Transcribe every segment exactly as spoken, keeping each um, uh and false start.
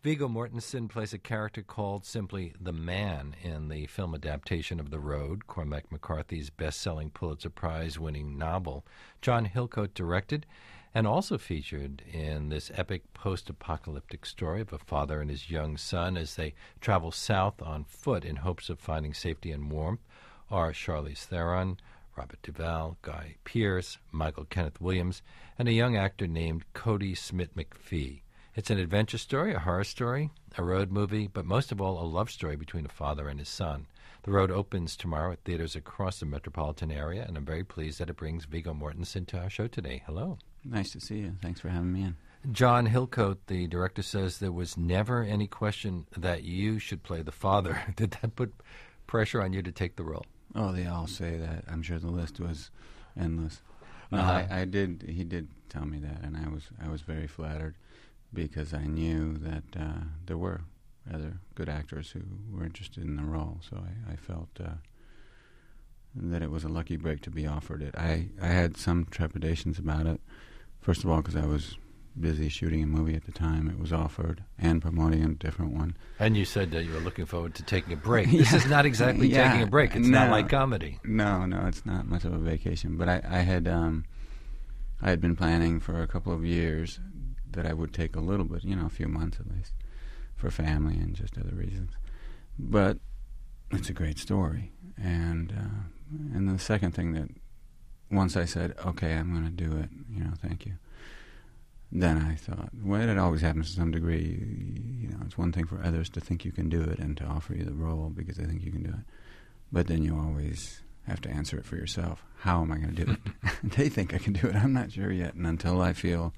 Viggo Mortensen plays a character called simply The Man in the film adaptation of The Road, Cormac McCarthy's best-selling Pulitzer Prize-winning novel. John Hillcoat directed and also featured in this epic post-apocalyptic story of a father and his young son as they travel south on foot in hopes of finding safety and warmth are Charlize Theron, Robert Duvall, Guy Pearce, Michael Kenneth Williams, and a young actor named Cody Smith-McPhee. It's an adventure story, a horror story, a road movie, but most of all, a love story between a father and his son. The Road opens tomorrow at theaters across the metropolitan area, and I'm very pleased that it brings Viggo Mortensen to our show today. Hello. Nice to see you. Thanks for having me in. John Hillcoat, the director, says there was never any question that you should play the father. Did that put pressure on you to take the role? Oh, they all say that. I'm sure the list was endless. No, Uh-huh. I, I did. He did tell me that, and I was I was very flattered because I knew that uh, there were other good actors who were interested in the role. So I, I felt uh, that it was a lucky break to be offered it. I, I had some trepidations about it. First of all, because I was busy shooting a movie at the time it was offered and promoting a different one. And you said that you were looking forward to taking a break. This is not exactly Yeah. taking a break. It's No. not like comedy. No, no, it's not much of a vacation. But I, I had um, I had been planning for a couple of years that I would take a little bit, you know, a few months at least, for family and just other reasons. But it's a great story. And uh, and the second thing that, once I said, okay, I'm going to do it, you know, thank you, then I thought, well, it always happens to some degree. You know, it's one thing for others to think you can do it and to offer you the role because they think you can do it. But then you always have to answer it for yourself. How am I going to do it? They think I can do it. I'm not sure yet. And until I feel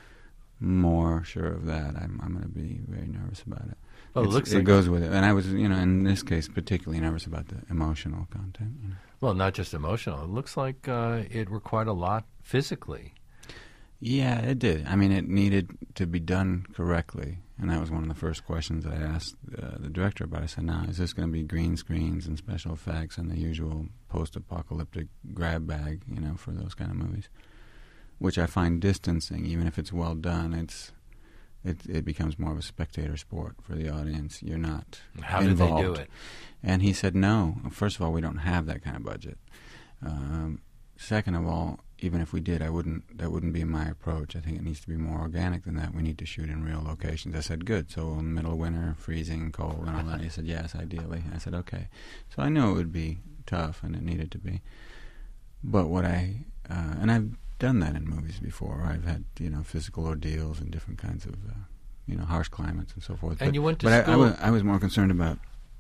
more sure of that, I'm, I'm going to be very nervous about it. Well, it It's- looks it like goes with it. And I was, you know, in this case, particularly nervous about the emotional content. You know. Well, not just emotional. It looks like uh, it required a lot physically. Yeah, it did. I mean, it needed to be done correctly, and that was one of the first questions I asked uh, the director about. I said, now, is this going to be green screens and special effects and the usual post-apocalyptic grab bag, you know, for those kind of movies, which I find distancing. Even if it's well done, it's it, it becomes more of a spectator sport for the audience. You're not How involved. did they do it? And he said, no. First of all, we don't have that kind of budget. Um, second of all, even if we did, I wouldn't. That wouldn't be my approach. I think it needs to be more organic than that. We need to shoot in real locations. I said, good. So in the middle of winter, freezing, cold, and all that. He said, yes, ideally. I said, okay. So I knew it would be tough, and it needed to be. But what I uh, and I've done that in movies before. I've had you know physical ordeals and different kinds of uh, you know harsh climates and so forth. And but, you went to but school. I, I, was, I was more concerned about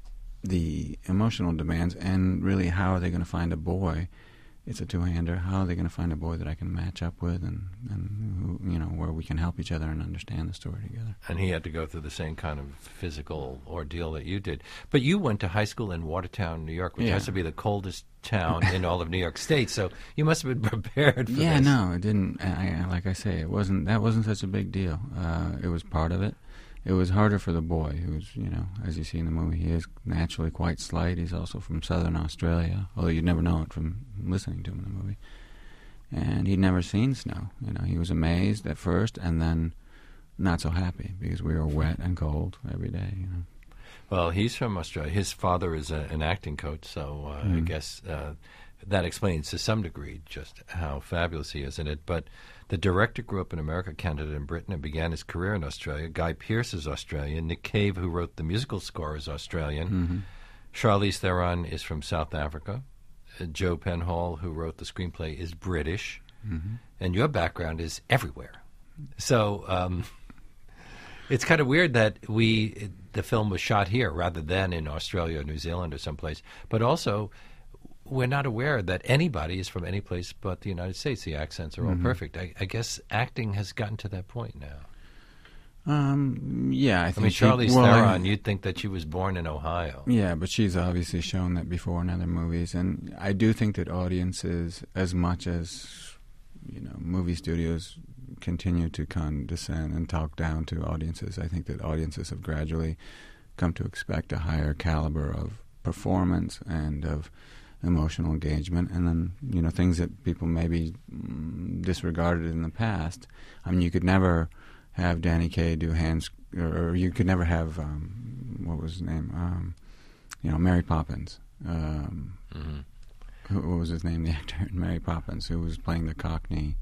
the emotional demands and really how are they going to find a boy. It's a two-hander. How are they going to find a boy that I can match up with, and, and who, you know, where we can help each other and understand the story together? And he had to go through the same kind of physical ordeal that you did. But you went to high school in Watertown, New York, which Yeah. has to be the coldest town in all of New York State. So you must have been prepared for Yeah, this. no, it didn't. I, I, like I say, it wasn't. That wasn't such a big deal. Uh, it was part of it. It was harder for the boy, who's, you know, as you see in the movie, he is naturally quite slight. He's also from southern Australia, although you'd never know it from listening to him in the movie. And he'd never seen snow. You know, he was amazed at first, and then not so happy because we were wet and cold every day. You know. Well, he's from Australia. His father is a, an acting coach, so uh, I Mhm. guess uh, that explains to some degree just how fabulous he is in it. But the director grew up in America, Canada, and Britain, and began his career in Australia. Guy Pearce is Australian. Nick Cave, who wrote the musical score, is Australian. Mm-hmm. Charlize Theron is from South Africa. Uh, Joe Penhall, who wrote the screenplay, is British. Mm-hmm. And your background is everywhere. So um, it's kind of weird that we the film was shot here rather than in Australia or New Zealand or someplace. But also, we're not aware that anybody is from any place but the United States. The accents are all Mhm. perfect. I, I guess acting has gotten to that point now. Um, yeah, I I think mean, she- Charlize well, I- Theron, you'd think that she was born in Ohio. Yeah, but she's obviously shown that before in other movies, and I do think that audiences, as much as you know, movie studios continue to condescend and talk down to audiences, I think that audiences have gradually come to expect a higher caliber of performance and of emotional engagement, and then you know things that people maybe mm, disregarded in the past. I mean, you could never have Danny Kaye do hands, or, or you could never have um, what was his name? Um, you know, Mary Poppins. Um, mm-hmm. who, what was his name? The actor in Mary Poppins, who was playing the Cockney.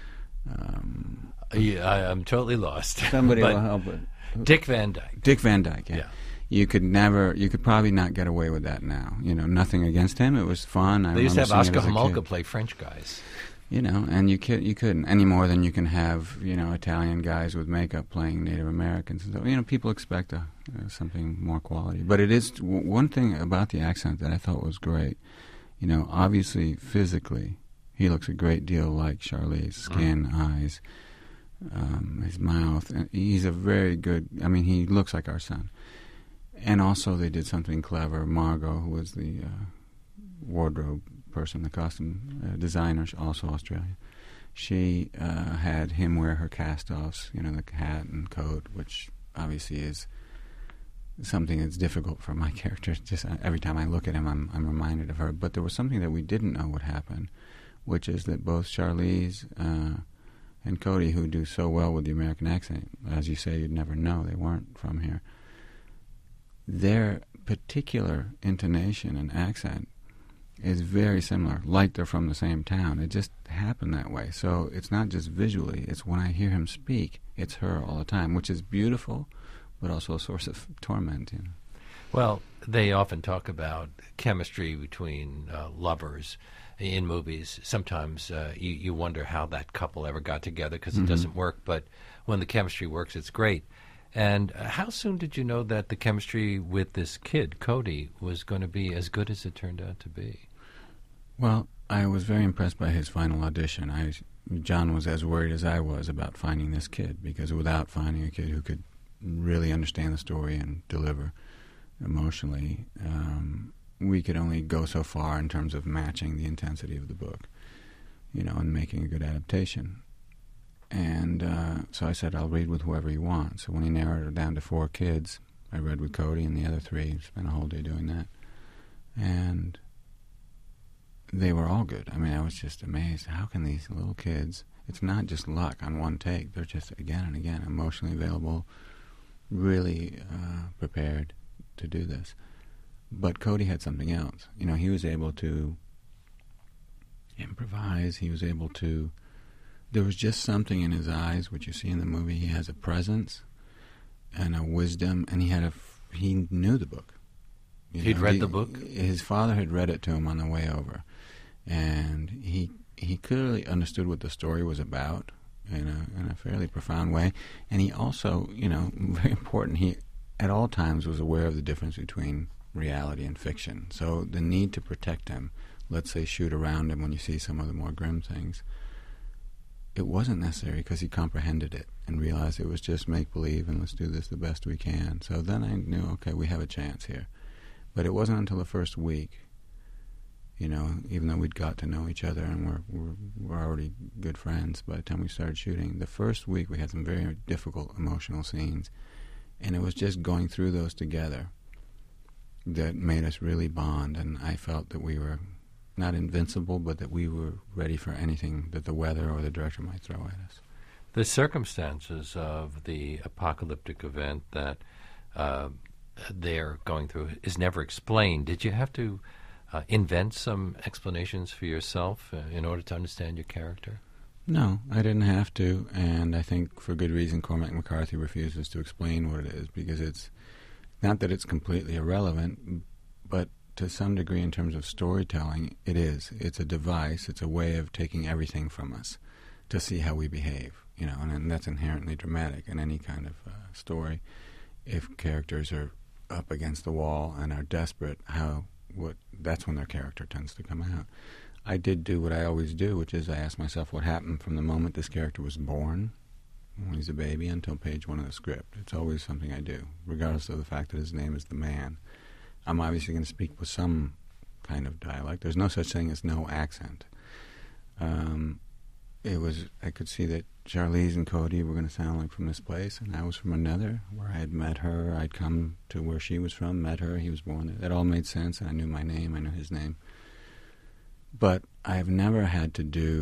Um, yeah, I, I'm totally lost. Somebody will help it. Dick Van Dyke. Dick Van Dyke. Yeah. yeah. You could never. You could probably not get away with that now. You know, nothing against him. It was fun. I they used to have Oscar Homolka kid. play French guys. You know, and you could you couldn't any more than you can have, you know, Italian guys with makeup playing Native Americans. And so, you know, people expect a, uh, something more quality. But it is w- one thing about the accent that I thought was great. You know, obviously physically, he looks a great deal like Charlize. Skin, mm. eyes, um, his mouth. And he's a very good. I mean, he looks like our son. And also, they did something clever. Margot, who was the uh, wardrobe person, the costume uh, designer, also Australian, she uh, had him wear her cast-offs, you know, the hat and coat, which obviously is something that's difficult for my character. Just uh, every time I look at him, I'm, I'm reminded of her. But there was something that we didn't know would happen, which is that both Charlize uh, and Cody, who do so well with the American accent, as you say, you'd never know, they weren't from here, their particular intonation and accent is very similar, like they're from the same town. It just happened that way. So it's not just visually, it's when I hear him speak, it's her all the time, which is beautiful, but also a source of torment. You know? Well, they often talk about chemistry between uh, lovers in movies. Sometimes uh, you, you wonder how that couple ever got together because it mm-hmm. doesn't work, but when the chemistry works, it's great. And uh, how soon did you know that the chemistry with this kid, Cody, was going to be as good as it turned out to be? Well, I was very impressed by his final audition. I, John was as worried as I was about finding this kid, because without finding a kid who could really understand the story and deliver emotionally, um, we could only go so far in terms of matching the intensity of the book, you know, and making a good adaptation. And uh, so I said, I'll read with whoever you want. So when he narrowed it down to four kids, I read with Cody, and the other three spent a whole day doing that. And they were all good. I mean, I was just amazed. How can these little kids, it's not just luck on one take, they're just again and again emotionally available, really uh, prepared to do this. But Cody had something else. You know, he was able to improvise. He was able to, there was just something in his eyes, which you see in the movie. He has a presence and a wisdom, and he had a, he knew the book. You He'd know, read he, the book? His father had read it to him on the way over. And he he clearly understood what the story was about in a, in a fairly profound way. And he also, you know, very important, he at all times was aware of the difference between reality and fiction. So the need to protect him, let's say shoot around him when you see some of the more grim things, it wasn't necessary because he comprehended it and realized it was just make-believe and let's do this the best we can. So then I knew, okay, we have a chance here. But it wasn't until the first week, you know, even though we'd got to know each other and we're, we're, we're already good friends by the time we started shooting, the first week we had some very difficult emotional scenes. And it was just going through those together that made us really bond. And I felt that we were not invincible, but that we were ready for anything that the weather or the director might throw at us. The circumstances of the apocalyptic event that uh, they're going through is never explained. Did you have to uh, invent some explanations for yourself uh, in order to understand your character? No, I didn't have to, and I think for good reason Cormac McCarthy refuses to explain what it is, because it's not that it's completely irrelevant, but to some degree in terms of storytelling, it is. It's a device, it's a way of taking everything from us to see how we behave, you know, and, and that's inherently dramatic in any kind of uh, story. If characters are up against the wall and are desperate, how what that's when their character tends to come out. I did do what I always do, which is I asked myself what happened from the moment this character was born, when he's a baby, until page one of the script. It's always something I do, regardless of the fact that his name is the man. I'm obviously going to speak with some kind of dialect. There's no such thing as no accent. Um, it was, I could see that Charlize and Cody were going to sound like from this place, and I was from another, where I had met her. I'd come to where she was from, met her, he was born there. That all made sense, and I knew my name, I knew his name. But I've never had to do,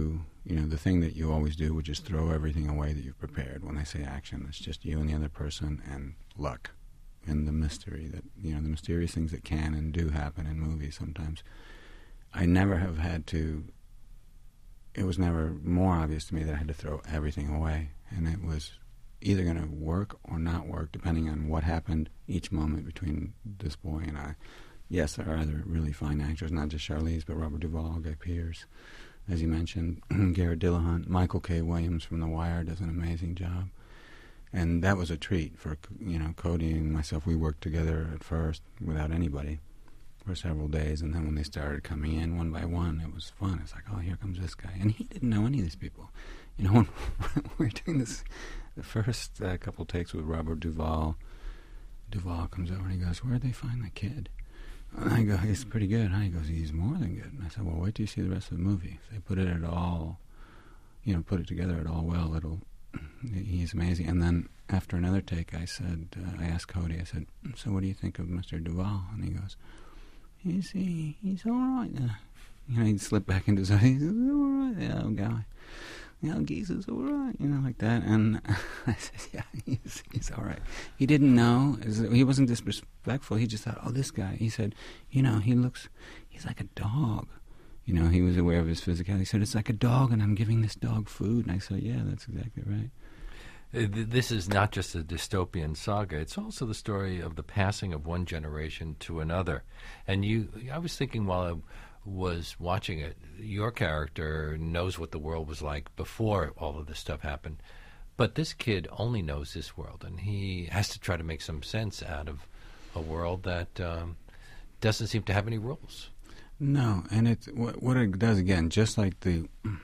you know, the thing that you always do, which is throw everything away that you've prepared. When they say action, it's just you and the other person and luck and the mystery that, you know, the mysterious things that can and do happen in movies sometimes. I never have had to, it was never more obvious to me that I had to throw everything away. And it was either going to work or not work, depending on what happened each moment between this boy and I. Yes, there are other really fine actors, not just Charlize, but Robert Duvall, Guy Pearce, as you mentioned, Garrett Dillahunt, Michael K. Williams from The Wire does an amazing job. And that was a treat for, you know, Cody and myself. We worked together at first without anybody for several days, and then when they started coming in one by one, it was fun. It's like, oh, here comes this guy. And he didn't know any of these people. You know, when we were doing this, the first uh, couple takes with Robert Duvall, Duvall comes over and he goes, where'd they find the kid? And I go, he's pretty good. And he goes, he's more than good. And I said, well, wait till you see the rest of the movie. If they put it at all, you know, put it together at all well, it'll, he's amazing. And then after another take, I said, uh, I asked Cody, I said, so what do you think of Mister Duvall? And he goes, he's, he, he's all right. Uh, you know, he'd slip back into his, he's all right, yeah, oh, guy. You know, Geesa's all right, you know, like that. And I said, yeah, he's, he's all right. He didn't know. He wasn't disrespectful. He just thought, oh, this guy. He said, you know, he looks, he's like a dog. You know, he was aware of his physicality. He said, it's like a dog, and I'm giving this dog food. And I said, yeah, that's exactly right. This is not just a dystopian saga. It's also the story of the passing of one generation to another. And you, I was thinking while I was watching it, your character knows what the world was like before all of this stuff happened, but this kid only knows this world, and he has to try to make some sense out of a world that um, doesn't seem to have any rules. No, and it's what, what it does, again, just like the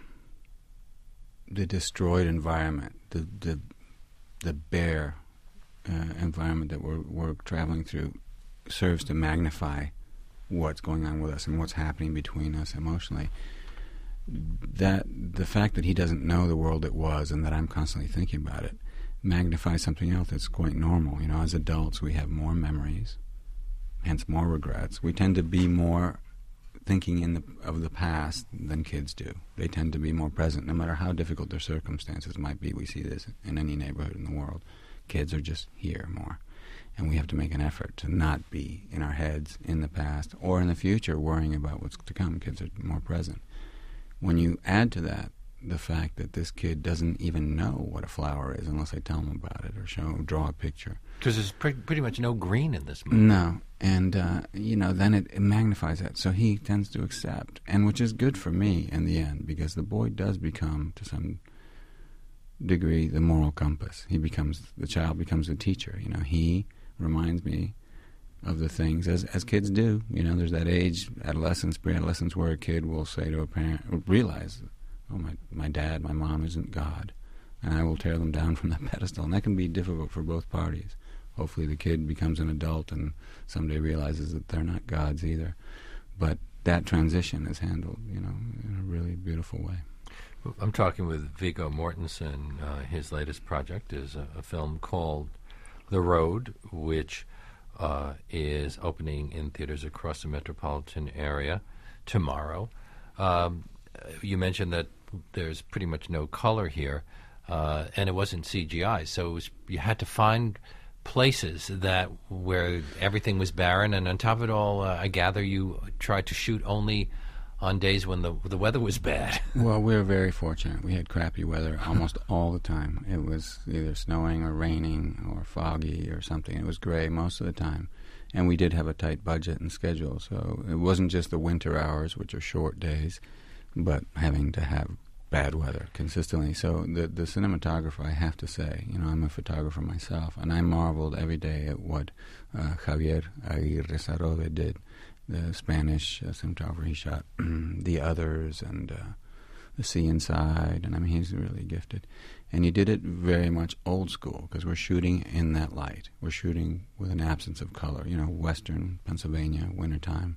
the destroyed environment, the the the bare uh, environment that we're we're traveling through, serves to magnify what's going on with us and what's happening between us emotionally. That the fact that he doesn't know the world it was and that I'm constantly thinking about it magnifies something else that's quite normal. You know, as adults we have more memories, hence more regrets. We tend to be more thinking in the of the past than kids do. They tend to be more present, no matter how difficult their circumstances might be. We see this in any neighborhood in the world. Kids are just here more. And we have to make an effort to not be in our heads in the past or in the future worrying about what's to come. Kids are more present. When you add to that the fact that this kid doesn't even know what a flower is unless I tell him about it or show draw a picture. Because there's pre- pretty much no green in this movie. No. And, uh, you know, then it, it magnifies that. So he tends to accept, and which is good for me in the end, because the boy does become, to some degree, the moral compass. He becomes, the child becomes the teacher. You know, he reminds me of the things, as as kids do. You know, there's that age, adolescence, pre-adolescence, where a kid will say to a parent, realize, oh, my, my dad, my mom isn't God, and I will tear them down from that pedestal. And that can be difficult for both parties. Hopefully the kid becomes an adult and someday realizes that they're not gods either. But that transition is handled, you know, in a really beautiful way. I'm talking with Viggo Mortensen. Uh, his latest project is a, a film called The Road, which uh, is opening in theaters across the metropolitan area tomorrow. Um, you mentioned that there's pretty much no color here, uh, and it wasn't C G I, so it was, you had to find places that where everything was barren, and on top of it all, uh, I gather you tried to shoot only on days when the the weather was bad. Well, we were very fortunate. We had crappy weather almost all the time. It was either snowing or raining or foggy or something. It was gray most of the time. And we did have a tight budget and schedule, so it wasn't just the winter hours, which are short days, but having to have bad weather consistently. So the the cinematographer, I have to say, you know, I'm a photographer myself, and I marveled every day at what uh, Javier Aguirre Sarobe did, the Spanish uh, cinematographer. He shot The Others and uh, The Sea Inside, and I mean, he's really gifted. And he did it very much old school, because we're shooting in that light. We're shooting with an absence of color, you know, western Pennsylvania, wintertime.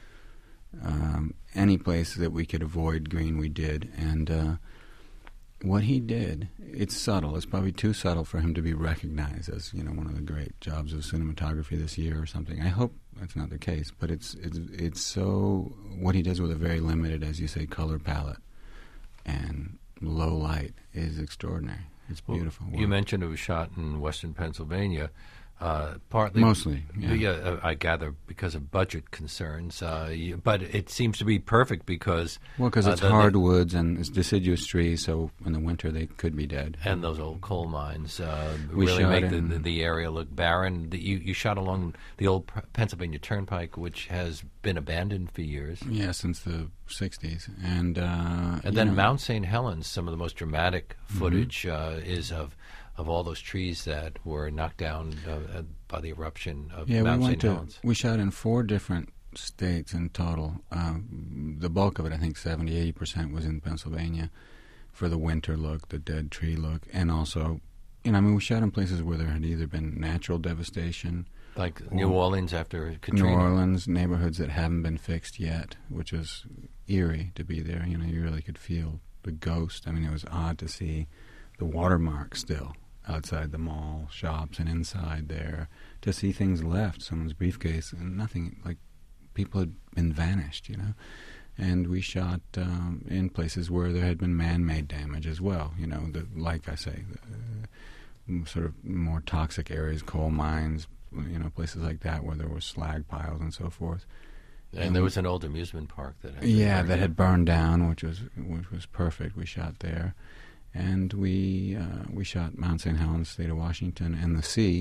Um, any place that we could avoid green, we did. And uh, what he did, it's subtle. It's probably too subtle for him to be recognized as, you know, one of the great jobs of cinematography this year or something. I hope that's not the case, but it's it's it's so, what he does with a very limited, as you say, color palette, and low light is extraordinary. It's beautiful. Well, you mentioned it was shot in western Pennsylvania. Uh, partly, mostly, yeah. yeah. uh, I gather because of budget concerns, uh, you, but it seems to be perfect because well, because uh, it's the, hardwoods and it's deciduous trees, so in the winter they could be dead. And those old coal mines uh, we really make the, in, the, the area look barren. The, you, you shot along the old Pennsylvania Turnpike, which has been abandoned for years. Yeah, since the sixties, and uh, and then know, Mount Saint Helens. Some of the most dramatic footage mm-hmm. uh, is of. of all those trees that were knocked down uh, by the eruption of yeah, Mount we Saint went Helens. To, we shot in four different states in total. Um, the bulk of it, I think seventy, eighty percent was in Pennsylvania for the winter look, the dead tree look, and also, you know, I mean, we shot in places where there had either been natural devastation. Like New Orleans after Katrina. New Orleans, neighborhoods that haven't been fixed yet, which was eerie to be there. You know, you really could feel the ghost. I mean, it was odd to see the watermark still outside the mall shops and inside there, to see things left, someone's briefcase, and nothing, like people had been vanished, you know. And we shot um, in places where there had been man-made damage as well, you know, the, like I say, the, uh, sort of more toxic areas, coal mines, you know, places like that where there were slag piles and so forth. And, and there was an old amusement park that had yeah, that had burned down, which was which was perfect. We shot there. And we uh, we shot Mount Saint Helens, state of Washington, and the sea,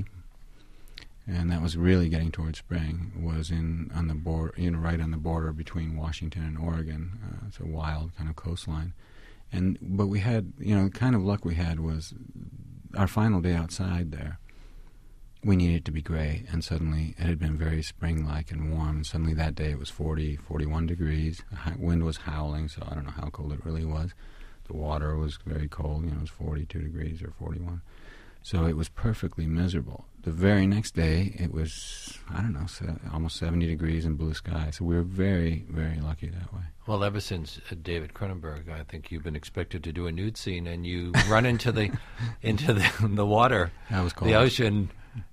and that was really getting towards spring. Was in on the border, you know, right on the border between Washington and Oregon. Uh, it's a wild kind of coastline, and but we had, you know, the kind of luck we had was our final day outside there. We needed it to be gray, and suddenly it had been very spring-like and warm. And suddenly that day it was forty, forty-one degrees. The high, wind was howling, so I don't know how cold it really was. The water was very cold, you know, it was forty-two degrees or forty-one. So it was perfectly miserable. The very next day, it was, I don't know, se- almost seventy degrees and blue sky. So we were very, very lucky that way. Well, ever since uh, David Cronenberg, I think you've been expected to do a nude scene, and you run into the into the, the water, that was cold. The ocean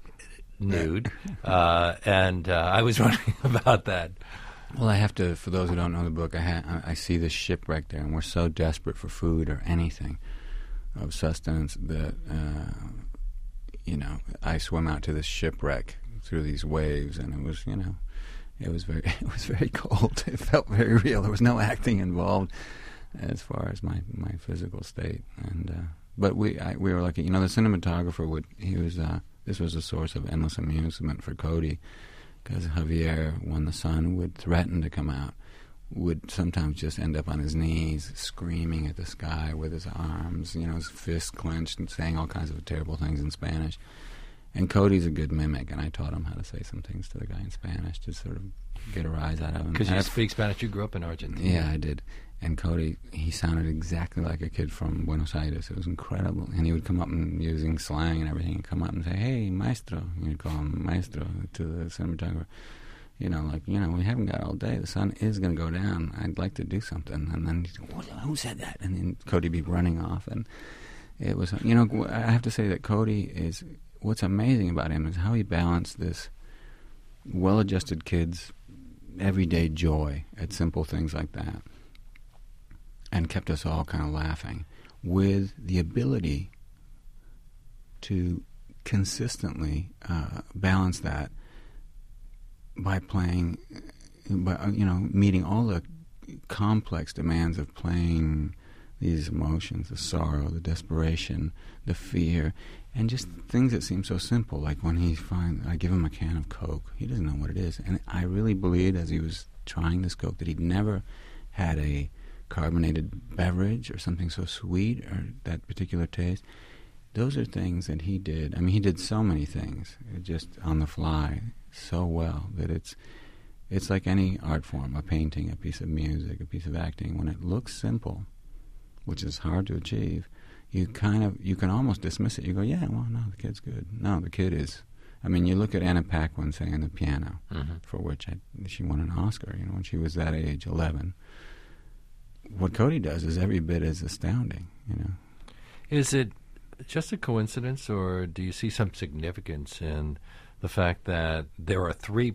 nude, uh, and uh, I was wondering about that. Well, I have to, for those who don't know the book, I, ha- I see this shipwreck there, and we're so desperate for food or anything of sustenance that, uh, you know, I swim out to this shipwreck through these waves, and it was, you know, it was very, it was very cold. It felt very real. There was no acting involved as far as my, my physical state. And uh, but we I, we were lucky. You know, the cinematographer would, he was, uh, this was a source of endless amusement for Cody. Because Javier, when the sun would threaten to come out, would sometimes just end up on his knees, screaming at the sky with his arms, you know, his fists clenched and saying all kinds of terrible things in Spanish. And Cody's a good mimic, and I taught him how to say some things to the guy in Spanish to sort of get a rise out of him. Because you speak Spanish, you grew up in Argentina. Yeah, I did. And Cody, he sounded exactly like a kid from Buenos Aires. It was incredible. And he would come up and using slang and everything, and come up and say, "Hey, maestro." You'd call him maestro to the cinematographer. You know, like, you know, we haven't got all day. The sun is going to go down. I'd like to do something. And then he'd go, "Who said that?" And then Cody'd be running off. And it was, you know, I have to say that Cody is, what's amazing about him is how he balanced this well-adjusted kid's everyday joy at simple things like that, and kept us all kind of laughing, with the ability to consistently uh, balance that by playing, by, you know, meeting all the complex demands of playing these emotions, the sorrow, the desperation, the fear, and just things that seem so simple, like when he finds, I give him a can of Coke. He doesn't know what it is. And I really believed as he was trying this Coke that he'd never had a carbonated beverage or something so sweet or that particular taste. Those are things that he did. I mean, he did so many things just on the fly so well that it's it's like any art form, a painting, a piece of music, a piece of acting. When it looks simple, which is hard to achieve, you kind of, you can almost dismiss it. You go, yeah, well, no, the kid's good. No, the kid is. I mean, you look at Anna Paquin singing the piano, mm-hmm. for which I, she won an Oscar, you know, when she was that age, eleven. What Cody does is every bit as astounding, you know. Is it just a coincidence, or do you see some significance in the fact that there are three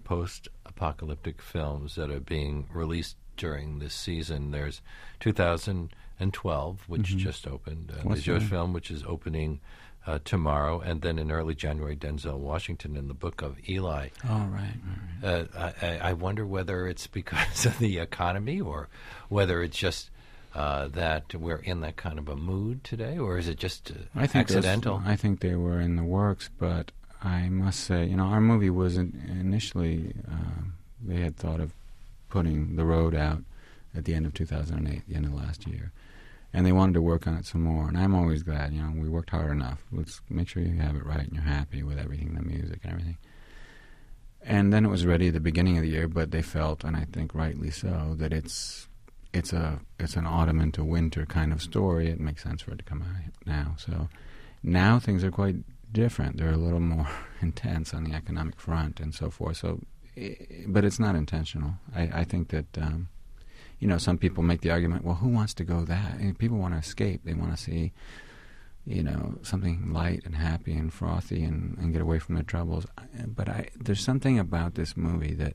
post-apocalyptic films that are being released during this season? There's two thousand and twelve, which Mhm. just opened. Uh, the What's Jewish that? film, which is opening uh, tomorrow, and then in early January, Denzel Washington in the Book of Eli. Oh, right, right, right. Uh, I, I wonder whether it's because of the economy or whether it's just uh, that we're in that kind of a mood today, or is it just uh, I think those- accidental? I think they were in the works, but I must say, you know, our movie was in, initially, uh, they had thought of putting The Road out at the end of two thousand eight, the end of last year. And they wanted to work on it some more. And I'm always glad, you know, we worked hard enough. Let's make sure you have it right and you're happy with everything, the music and everything. And then it was ready at the beginning of the year, but they felt, and I think rightly so, that it's it's a it's an autumn into winter kind of story. It makes sense for it to come out now. So now things are quite different. They're a little more intense on the economic front and so forth. So, i- but it's not intentional. I, I think that, um, you know, some people make the argument, well, who wants to go that? And people want to escape. They want to see, you know, something light and happy and frothy and, and get away from their troubles. But I, there's something about this movie that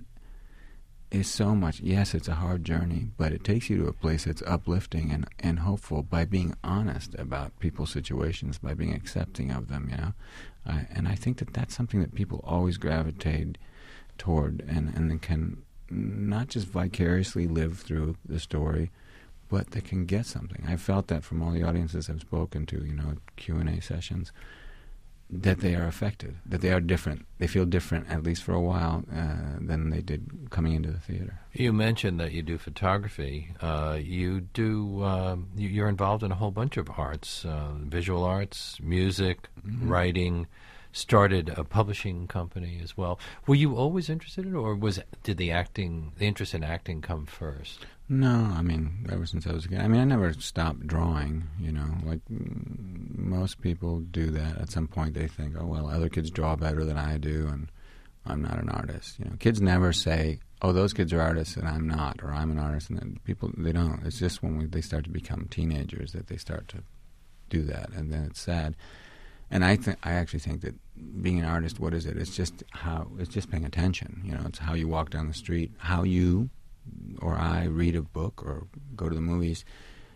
is so much, yes, it's a hard journey, but it takes you to a place that's uplifting and, and hopeful by being honest about people's situations, by being accepting of them, you know. Uh, and I think that that's something that people always gravitate toward and, and can not just vicariously live through the story, but they can get something. I felt that from all the audiences I've spoken to, you know, Q and A sessions, that they are affected, that they are different. They feel different, at least for a while, uh, than they did coming into the theater. You mentioned that you do photography. Uh, you do. Um, you, you're involved in a whole bunch of arts, uh, visual arts, music, Mhm. writing. Started a publishing company as well. Were you always interested in it, or was did the acting, the interest in acting, come first? No, I mean, ever since I was a kid. I mean, I never stopped drawing, you know. Like, mm, most people do that. At some point they think, oh, well, other kids draw better than I do, and I'm not an artist. You know, kids never say, oh, those kids are artists and I'm not, or I'm an artist. And then people, they don't. It's just when we, they start to become teenagers that they start to do that, and then it's sad. And I think I actually think that being an artist, what is it? It's just how it's just paying attention. You know, it's how you walk down the street, how you or I read a book or go to the movies.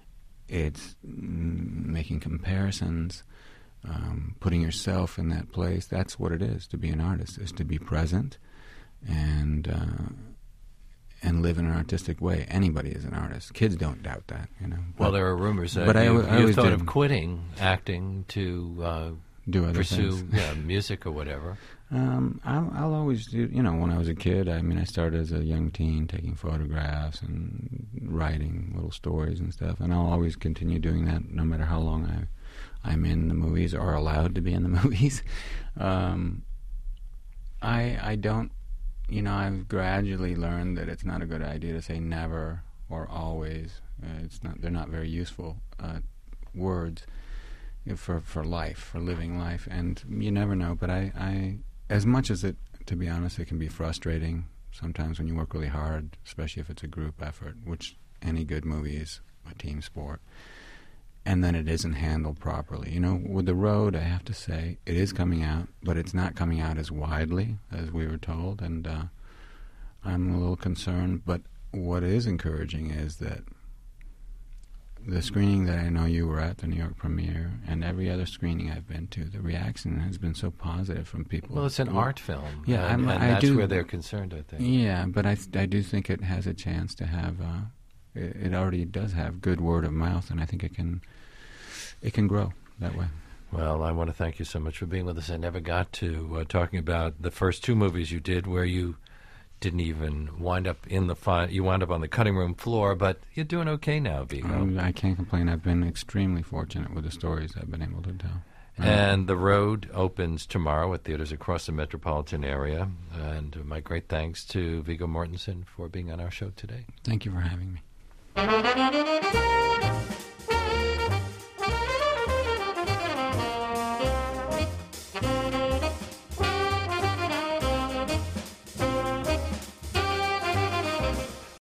It's mm, making comparisons, um, putting yourself in that place. That's what it is to be an artist: is to be present and uh, and live in an artistic way. Anybody is an artist. Kids don't doubt that. You know. Well, But there are rumors that but I you, al- I you always thought did. of quitting acting to uh, do other pursue things. yeah, music or whatever. Um, I'll, I'll always do, you know, when I was a kid, I mean, I started as a young teen taking photographs and writing little stories and stuff, and I'll always continue doing that no matter how long I, I'm in the movies or allowed to be in the movies. Um, I, I don't, you know, I've gradually learned that it's not a good idea to say never or always. Uh, it's not, they're not very useful uh, words for for life, for living life, and you never know. But I, I, as much as it, to be honest, it can be frustrating sometimes when you work really hard, especially if it's a group effort, which any good movie is a team sport, and then it isn't handled properly. You know, with The Road, I have to say, it is coming out, but it's not coming out as widely as we were told, and uh, I'm a little concerned. But what is encouraging is that the screening that I know you were at, the New York premiere, and every other screening I've been to, the reaction has been so positive from people. Well, it's an who- art film. Yeah, and, I'm- and I that's do- where they're concerned, I think. Yeah, but I I do think it has a chance to have. Uh, it, it already does have good word of mouth, and I think it can it can grow that way. Well, I want to thank you so much for being with us. I never got to uh, talking about the first two movies you did where you didn't even wind up in the fi- you wound up on the cutting room floor, but you're doing okay now, Vigo. Um, I can't complain. I've been extremely fortunate with the stories I've been able to tell. And The Road opens tomorrow at theaters across the metropolitan area. And my great thanks to Viggo Mortensen for being on our show today. Thank you for having me.